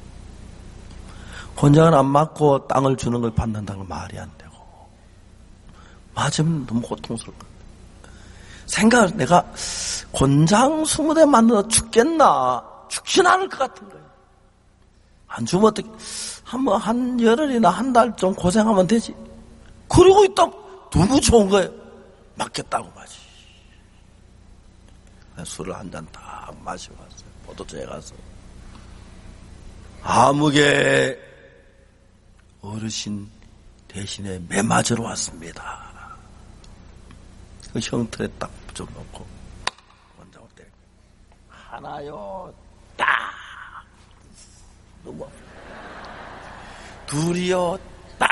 A: 권장을 안 맞고 땅을 주는 걸 받는다는 건 말이 안 되고, 맞으면 너무 고통스러울 거야. 생각을, 내가 권장 스무 대 만들어 죽겠나? 죽진 않을 것 같은 거예요. 안 주면 어떻게, 한, 뭐, 한 열흘이나 한 달 좀 고생하면 되지. 그러고 있다, 너무 좋은 거예요. 맞겠다고 마시. 술을 한 잔 다 마시고 왔어요. 포도주에 가서. 아무개 어르신 대신에 매 맞으러 왔습니다. 그 형틀에 딱 붙여놓고 원장을 때리고 하나요 딱 너무 둘이요 딱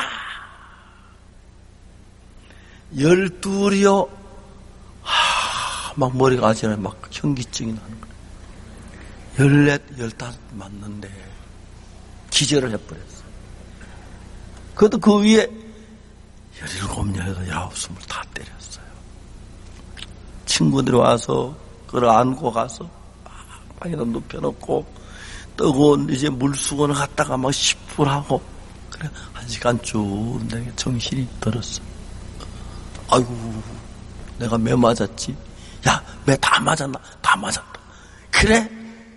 A: 열둘이요 하, 막 머리가 아지나요. 막 현기증이 나는 거예요. 열넷 열다섯 맞는데 기절을 해버렸어요. 그것도 그 위에 열일곱 열여덟 아홉 스물 다 때렸어요. 친구들이 와서 그걸 안고 가서 방에다 눕혀놓고 뜨거운 이제 물수건을 갖다가 막 십풀하고 그래 한 시간 쭉 내가 정신이 들었어. 아이고 내가 매 맞았지? 야, 매 다 맞았나? 다 맞았다. 그래?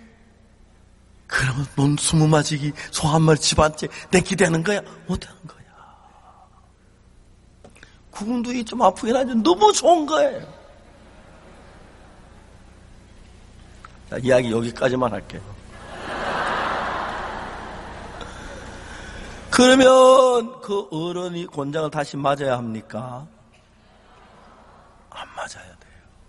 A: 그러면 넌 스무 맞이기 소 한 마리 집 한 채 내기되는 거야? 못하는 거야. 궁둥이 좀 아프긴 하지 너무 좋은 거예요. 자, 이야기 여기까지만 할게요. 그러면 그 어른이 권장을 다시 맞아야 합니까? 안 맞아야 돼요.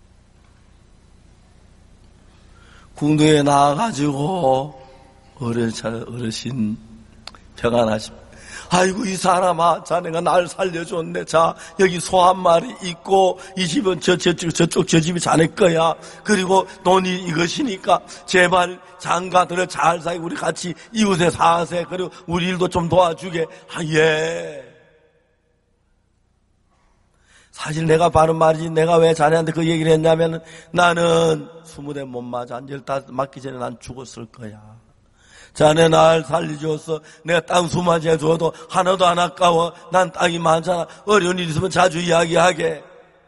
A: 궁둥이에 나와가지고 어르신, 어르신 평안하십니다. 아이고 이 사람아 자네가 날 살려줬네. 자 여기 소 한 마리 있고 이 집은 저, 저쪽 저쪽 저 집이 자네 거야. 그리고 돈이 이것이니까 제발 장가들을 잘 살고 우리 같이 이웃에 사세. 그리고 우리 일도 좀 도와주게. 아 예. 사실 내가 바른 말이지 내가 왜 자네한테 그 얘기를 했냐면 나는 스무 대 못 맞아. 열다섯 맞기 전에 난 죽었을 거야. 자네 날 살려줬어. 내가 땅 수마지 해줘도 하나도 안 아까워. 난 땅이 많잖아. 어려운 일 있으면 자주 이야기하게.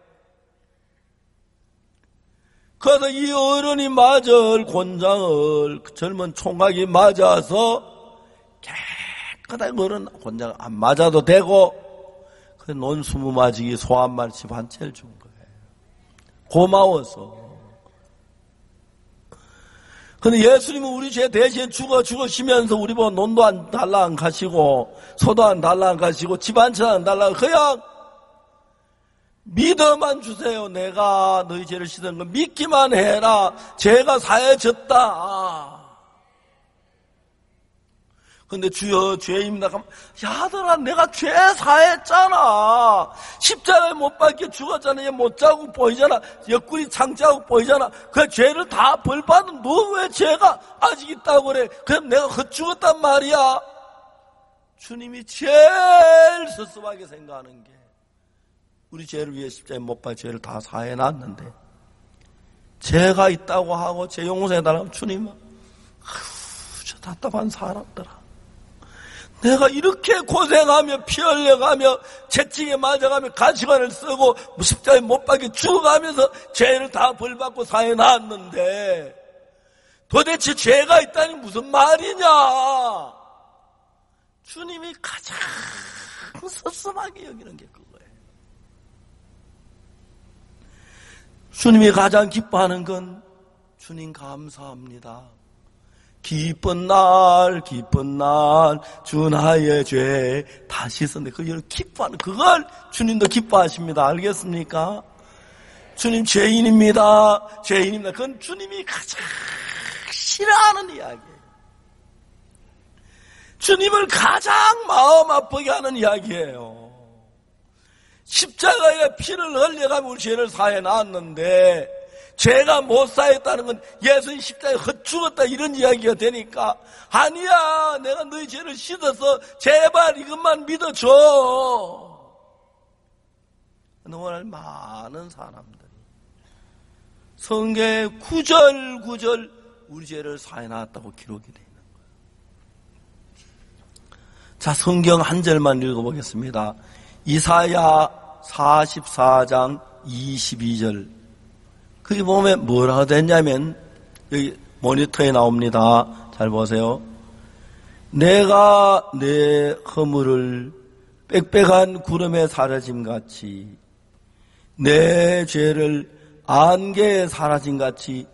A: 그래서 이 어른이 맞을 곤장을 그 젊은 총각이 맞아서 깨끗하게 어른 곤장 안 맞아도 되고 그 논수무 맞이기 소 한 마리씩 한 채를 준 거예요. 고마워서. 근데 예수님은 우리 죄 대신 죽어 죽으시면서 우리 보고 논도 안 달라 안 가시고 소도 안 달라 안 가시고 집 한 채 안 달라 그냥 믿어만 주세요. 내가 너희 죄를 씻은 거 믿기만 해라. 죄가 사해졌다. 근데 주여 죄입니다. 야들아 내가 죄 사했잖아. 십자가에 못 박혀 죽었잖아. 얘 못자국 보이잖아. 옆구리 창자국 보이잖아. 그 죄를 다 벌받은 너 왜 죄가 아직 있다고 그래. 그럼 내가 헛죽었단 말이야. 주님이 제일 섭섭하게 생각하는 게 우리 죄를 위해 십자가에 못 박혀 죄를 다 사해놨는데 죄가 있다고 하고 죄 용서해달라고 주님은 아휴 저 답답한 사람들아. 내가 이렇게 고생하며 피 흘려가며 채찍에 맞아가며 가시관을 쓰고 십자가에 못 박혀 죽어가면서 죄를 다 벌받고 사해놨는데 도대체 죄가 있다니 무슨 말이냐. 주님이 가장 섭섭하게 여기는 게 그거예요. 주님이 가장 기뻐하는 건 주님 감사합니다. 기쁜 날 기쁜 날 주 나의 죄 다 씻었는데 그걸 기뻐하는 그걸 주님도 기뻐하십니다. 알겠습니까? 주님 죄인입니다. 죄인입니다. 그건 주님이 가장 싫어하는 이야기예요. 주님을 가장 마음 아프게 하는 이야기예요. 십자가에 피를 흘려가며 우리 죄를 사해 놨는데 죄가 못 사했다는 건 예수님 십자가에 헛죽었다 이런 이야기가 되니까 아니야 내가 너희 죄를 씻어서 제발 이것만 믿어줘. 오늘 많은 사람들이 성경에 구절구절 우리 죄를 사해놨다고 기록이 되어 있는 거예요. 자, 성경 한 절만 읽어보겠습니다. 이사야 사십사 장 이십이 절. 거기 보면 뭐라고 됐냐면 여기 모니터에 나옵니다. 잘 보세요. 내가 내 허물을 빽빽한 구름에 사라짐같이 내 죄를 안개에 사라짐같이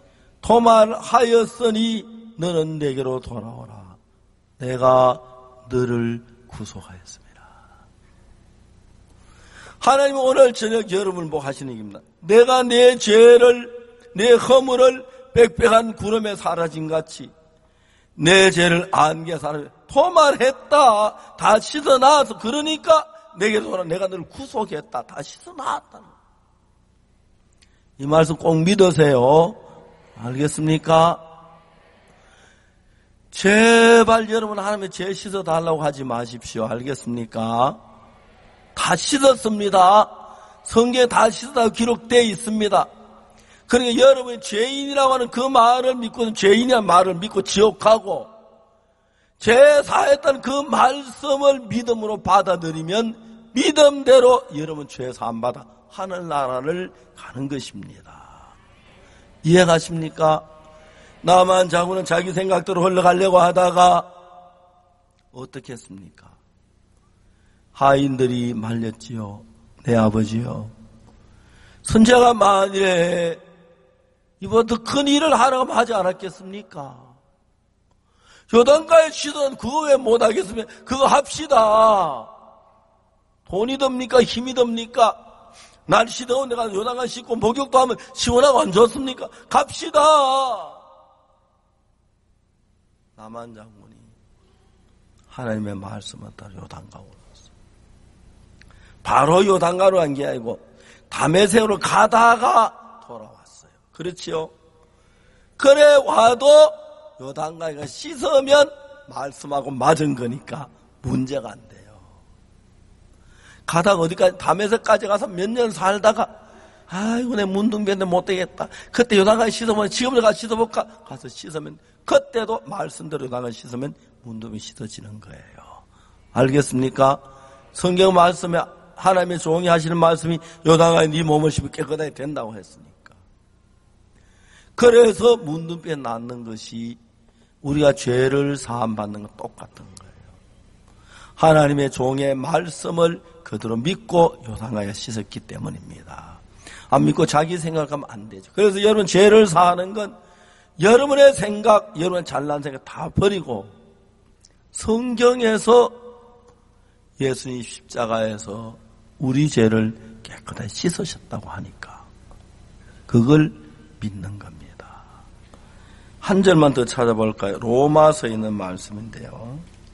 A: 도말하였으니 너는 내게로 돌아오라. 내가 너를 구속하였습니다. 하나님은 오늘 저녁 여러분을 보고 하시는 얘기입니다. 내가 내 죄를 내 허물을 빽빽한 구름에 사라짐같이 내 죄를 안개에 사라짐 도말했다. 다 씻어놔서 그러니까 내게 돌아 내가 너를 구속했다. 다 씻어놨다. 이 말씀 꼭 믿으세요. 알겠습니까? 제발 여러분 하나님의 죄 씻어달라고 하지 마십시오. 알겠습니까? 다 씻었습니다. 성경에 다 씻었다고 기록되어 있습니다. 그러니까 여러분이 죄인이라고 하는 그 말을 믿고 죄인이란 말을 믿고 지옥하고 죄 사했다는 그 말씀을 믿음으로 받아들이면 믿음대로 여러분 죄 사함 받아 하늘나라를 가는 것입니다. 이해가십니까? 나만 자고는 자기 생각대로 흘러가려고 하다가 어떻게 했습니까? 하인들이 말렸지요. 내 아버지요. 선지자가 만일에 이보다 더 큰 일을 하라고 하지 않았겠습니까? 요단가에 치던 그거 왜 못하겠으면 그거 합시다. 돈이 듭니까? 힘이 듭니까? 날씨 더운 내가 요단가 씻고 목욕도 하면 시원하고 안 좋습니까? 갑시다. 나만 장군이 하나님의 말씀을 따라 요단가 올랐어. 바로 요단가로 간 게 아니고 다메섹으로 가다가 돌아왔어요. 그렇지요? 그래 와도 요단가가 씻으면 말씀하고 맞은 거니까 문제가 안 돼요. 가다가 어디까지, 담에서까지 가서 몇 년 살다가, 아이고, 내 문둥병인데 못 되겠다. 그때 요단강에 씻어보면, 지금도 가서 씻어볼까? 가서 씻으면, 그때도 말씀대로 요단강에 씻으면 문둥이 씻어지는 거예요. 알겠습니까? 성경 말씀에 하나님의 종이 하시는 말씀이 요단강에 네 몸을 씻으면 깨끗하게 된다고 했으니까. 그래서 문둥병에 낫는 것이 우리가 죄를 사함받는 건 똑같은 거예요. 하나님의 종의 말씀을 그대로 믿고 요단강에 씻었기 때문입니다. 안 믿고 자기 생각하면 안 되죠. 그래서 여러분 죄를 사하는 건 여러분의 생각, 여러분의 잘난 생각 다 버리고 성경에서 예수님 십자가에서 우리 죄를 깨끗하게 씻으셨다고 하니까 그걸 믿는 겁니다. 한 절만 더 찾아볼까요? 로마서에 있는 말씀인데요.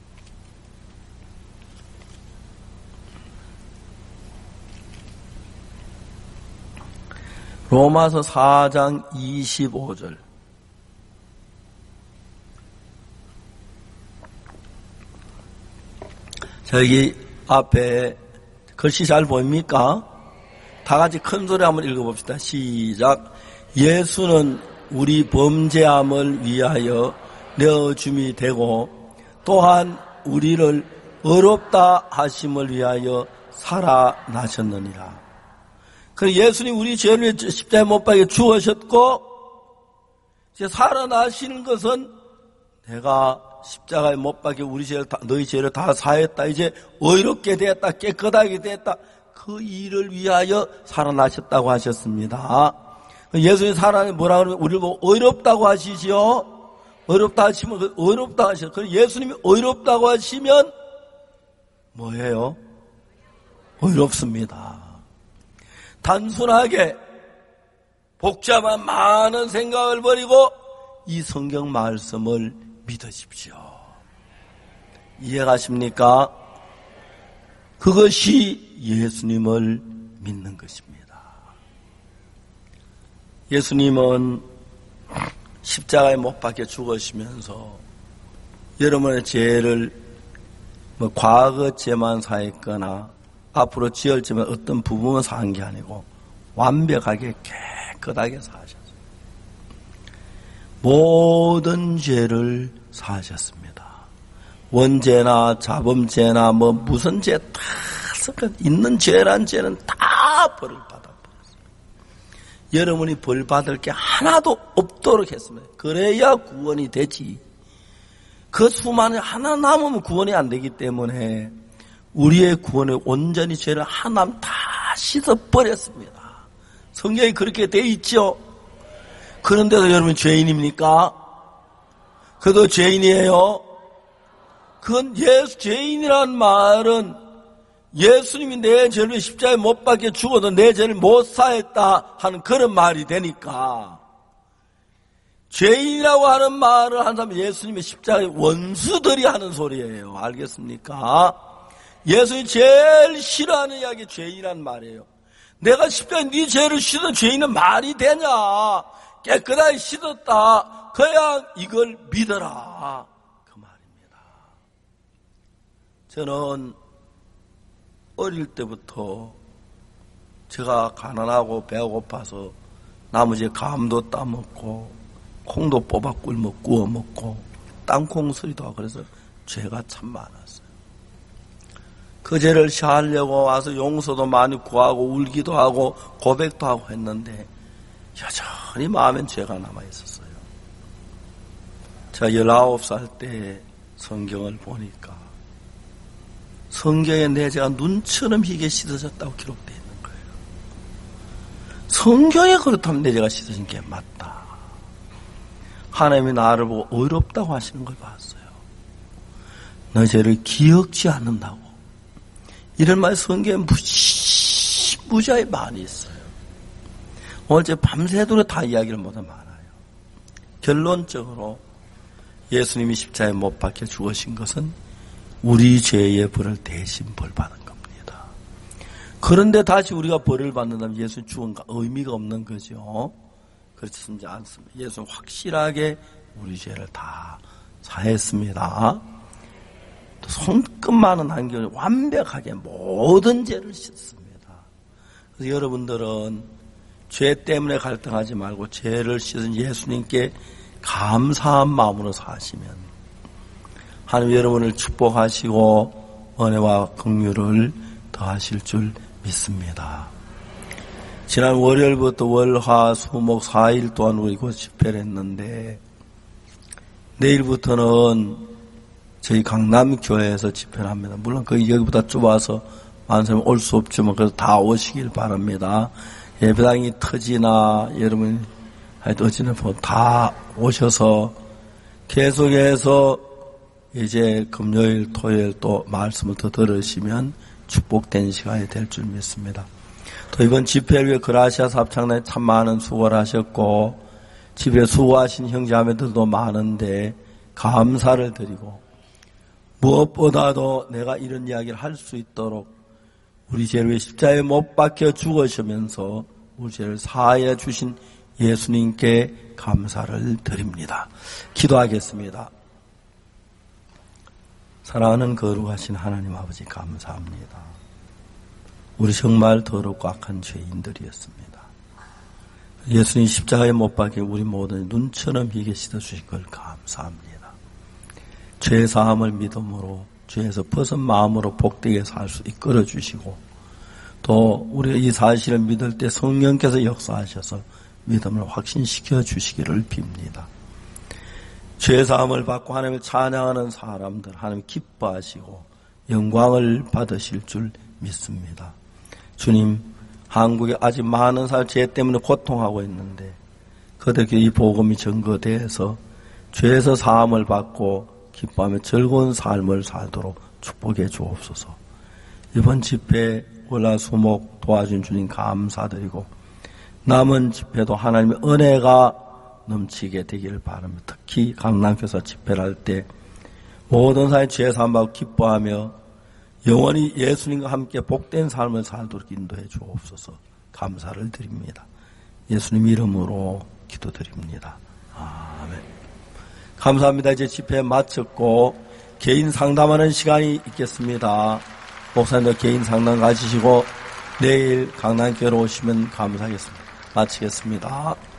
A: 로마서 사 장 이십오 절. 저기 앞에 글씨 잘 보입니까? 다 같이 큰 소리 한번 읽어봅시다. 시작. 예수는 우리 범죄함을 위하여 내어줌이 되고 또한 우리를 의롭다 하심을 위하여 살아나셨느니라. 그 예수님 우리 죄를 십자가에 못 박혀 죽으셨고 이제 살아나시는 것은 내가 십자가에 못 박혀 우리 죄를 다, 너희 죄를 다 사했다. 이제 의롭게 됐다. 깨끗하게 됐다. 그 일을 위하여 살아나셨다고 하셨습니다. 예수님 살아나는 뭐라 그러면 우리를 보고 의롭다고 하시지요. 의롭다 하시면 그 의롭다 하셔. 그 예수님이 의롭다고 하시면 뭐예요? 의롭습니다. 단순하게 복잡한 많은 생각을 버리고 이 성경 말씀을 믿으십시오. 이해가십니까? 그것이 예수님을 믿는 것입니다. 예수님은 십자가에 못 박혀 죽으시면서 여러분의 죄를 뭐 과거 죄만 사했거나 앞으로 지을 죄만 어떤 부분만 사한 게 아니고 완벽하게 깨끗하게 사하셨어요. 모든 죄를 사하셨습니다. 원죄나 자범죄나 뭐 무슨 죄 다 있는 죄란 죄는 다 벌을 받아버렸어요. 여러분이 벌 받을 게 하나도 없도록 했습니다. 그래야 구원이 되지. 그 수만에 하나 남으면 구원이 안 되기 때문에 우리의 구원에 온전히 죄를 하나만 다 씻어버렸습니다. 성경이 그렇게 돼 있죠. 그런데도 여러분 죄인입니까? 그도 죄인이에요. 그건 예수 죄인이란 말은 예수님이 내 죄를 십자가에 못 박혀 죽어도 내 죄를 못 사했다 하는 그런 말이 되니까 죄인이라고 하는 말을 하는 사람은 예수님의 십자가의 원수들이 하는 소리예요. 알겠습니까? 예수님이 제일 싫어하는 이야기 죄인이란 말이에요. 내가 십자가에 네 죄를 씻어 죄인은 말이 되냐? 깨끗하게 씻었다. 그야 이걸 믿어라. 그 말입니다. 저는 어릴 때부터 제가 가난하고 배가 고파서 나머지 감도 따먹고 콩도 뽑아 꿀며 구워 먹고 땅콩 수리도 하고 그래서 죄가 참 많았어요. 그 죄를 사하려고 와서 용서도 많이 구하고 울기도 하고 고백도 하고 했는데 여전히 마음엔 죄가 남아있었어요. 제가 열아홉 살 때 성경을 보니까 성경에 내 죄가 눈처럼 희게 씻어졌다고 기록되어 있는 거예요. 성경에 그렇다면 내 죄가 씻어진 게 맞다. 하나님이 나를 보고 의롭다고 하시는 걸 봤어요. 너 죄를 기억지 않는다고. 이런 말이 성경에 무지, 무지하게 많이 있어요. 오늘 제 밤새도록 다 이야기를 못하면 많아요. 결론적으로 예수님이 십자가에 못 박혀 죽으신 것은 우리 죄의 벌을 대신 벌받은 겁니다. 그런데 다시 우리가 벌을 받는다면 예수님 죽은 거 의미가 없는 거죠. 그렇지 않습니다. 예수는 확실하게 우리 죄를 다 사했습니다. 손끝만은 한결 완벽하게 모든 죄를 씻습니다. 그래서 여러분들은 죄 때문에 갈등하지 말고 죄를 씻은 예수님께 감사한 마음으로 사시면 하나님 여러분을 축복하시고 은혜와 긍휼을 더하실 줄 믿습니다. 지난 월요일부터 월화 수목 사 일 동안 우리 곧 집회를 했는데 내일부터는 저희 강남교회에서 집회를 합니다. 물론 거기 여기보다 좁아서 많은 사람이 올 수 없지만 그래서 다 오시길 바랍니다. 예배당이 터지나 여러분 하여튼 어찌나 다 오셔서 계속해서 이제 금요일 토요일 또 말씀을 더 들으시면 축복된 시간이 될 줄 믿습니다. 또 이번 집회를 위해 그라시아 합창단에 참 많은 수고를 하셨고 집에 수고하신 형제자매들도 많은데 감사를 드리고 무엇보다도 내가 이런 이야기를 할 수 있도록 우리 죄를 위해 십자가에 못 박혀 죽으시면서 우리 죄를 사하여 주신 예수님께 감사를 드립니다. 기도하겠습니다. 사랑하는 거룩하신 하나님 아버지 감사합니다. 우리 정말 더럽고 악한 죄인들이었습니다. 예수님 십자가에 못 박혀 우리 모든 눈처럼 희게 씻어주신 걸 감사합니다. 죄 사함을 믿음으로 죄에서 벗은 마음으로 복되게 살 수 이끌어 주시고 또 우리가 이 사실을 믿을 때 성령께서 역사하셔서 믿음을 확신시켜 주시기를 빕니다. 죄 사함을 받고 하나님을 찬양하는 사람들 하나님 기뻐하시고 영광을 받으실 줄 믿습니다. 주님, 한국에 아직 많은 사람 죄 때문에 고통하고 있는데 그들에게 이 복음이 전거되어서 죄에서 사함을 받고 기뻐하며 즐거운 삶을 살도록 축복해 주옵소서. 이번 집회 월화수목 도와준 주님 감사드리고 남은 집회도 하나님의 은혜가 넘치게 되기를 바랍니다. 특히 강남교사 집회를 할 때 모든 사람이 죄 사함받고 기뻐하며 영원히 예수님과 함께 복된 삶을 살도록 인도해 주옵소서. 감사를 드립니다. 예수님 이름으로 기도드립니다. 아멘. 감사합니다. 이제 집회 마쳤고 개인 상담하는 시간이 있겠습니다. 목사님들 개인 상담 가지시고 내일 강남교회로 오시면 감사하겠습니다. 마치겠습니다.